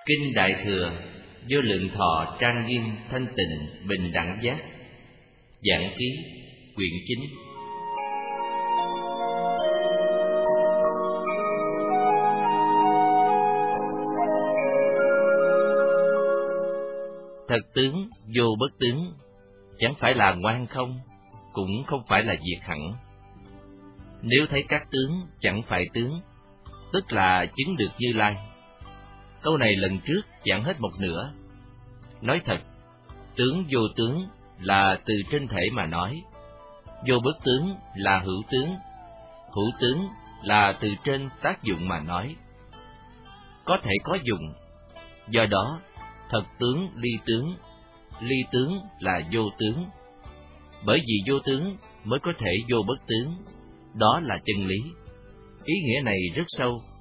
Kinh Đại Thừa, Vô Lượng Thọ trang nghiêm thanh tịnh bình đẳng giác. Giảng ký quyển 9. Thật tướng vô bất tướng, chẳng phải là ngoan không, cũng không phải là diệt hẳn. Nếu thấy các tướng chẳng phải tướng, tức là chứng được Như Lai. Câu này lần trước giảng hết một nửa. Nói thật, tướng vô tướng là từ trên thể mà nói, vô bất tướng là hữu tướng là từ trên tác dụng mà nói. Có thể có dụng, do đó thật tướng ly tướng là vô tướng. Bởi vì vô tướng mới có thể vô bất tướng, đó là chân lý. Ý nghĩa này rất sâu,